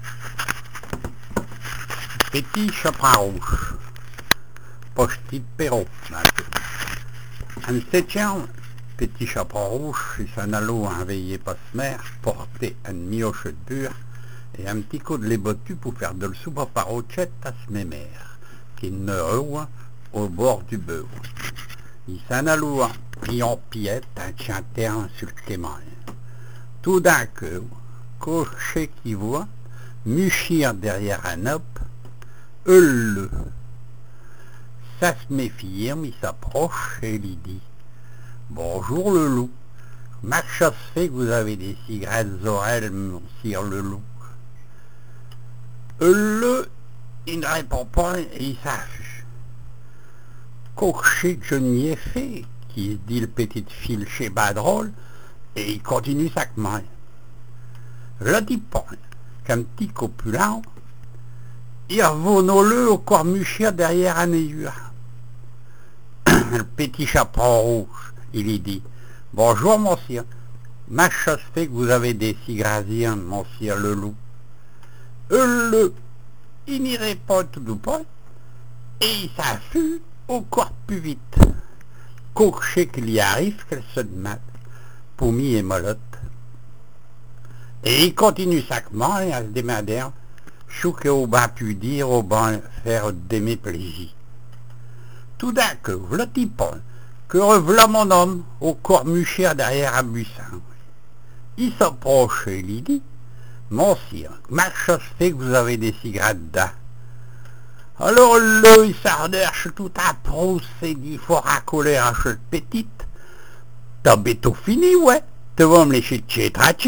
Petit chaperon rouge, poche-t-il Perrault. Un septième, petit chaperon rouge, il s'en allait en veillé pas se mère, porter un mioche de beurre et un petit coup de lait bottu pour faire de le soupe à parochette à ce mémère, qui ne roule au bord du beurre. Il s'en allait en priant piette, un chien terre sur le témoin. Tout d'un coup, cocher qui voit, muchir derrière un hop, le. Ça se méfie, il s'approche et lui dit « Bonjour le loup, ma chasse fait que vous avez des si grasses oreilles, monsieur le loup. » Il ne répond pas et il s'affiche. Cocher que je n'y ai fait, qui se dit le petit fil chez Badrol, et il continue sa main. Je dis pas qu'un petit copulent, il revenait au corps muchir derrière un mur. Le petit chaperon rouge, il lui dit « Bonjour, monsieur. Ma chasse fait que vous avez des cigrasiens, monsieur le loup. » Il n'y répond tout pas, et il s'affût encore plus vite. Cocher qu'il y arrive, qu'elle se demande, Poumi et Molotte. Et il continue sacrement et à se demander, chou qu'au bas pu dire, au bas faire d'aimer plaisir. Tout d'un coup, le type, que revela mon homme, au corps muchir derrière un buisson. Il s'approche et il dit, « Monsieur, ma chasse fait que vous avez des cigarettes dedans. » Alors là, il s'arderche tout à prousse et dit, « Faut racoler un chute petite. T'as béto fini, ouais. Tu vas me lécher de chez tranquille. »